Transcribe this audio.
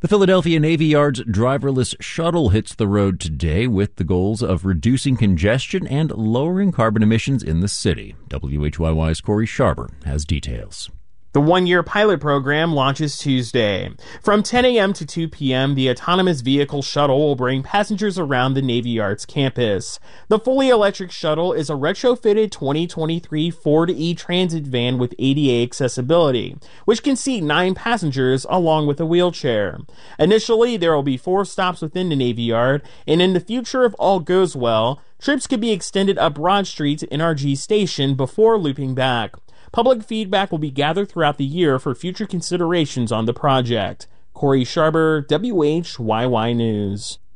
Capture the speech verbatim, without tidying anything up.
The Philadelphia Navy Yard's driverless shuttle hits the road today with the goals of reducing congestion and lowering carbon emissions in the city. W H Y Y's Corey Sharber has details. The one-year pilot program launches Tuesday. From ten a.m. to two p.m., the autonomous vehicle shuttle will bring passengers around the Navy Yard's campus. The fully electric shuttle is a retrofitted twenty twenty-three Ford E-Transit van with A D A accessibility, which can seat nine passengers along with a wheelchair. Initially, there will be four stops within the Navy Yard, and in the future, if all goes well, trips could be extended up Broad Street to N R G Station before looping back. Public feedback will be gathered throughout the year for future considerations on the project. Corey Sharber, W H Y Y News.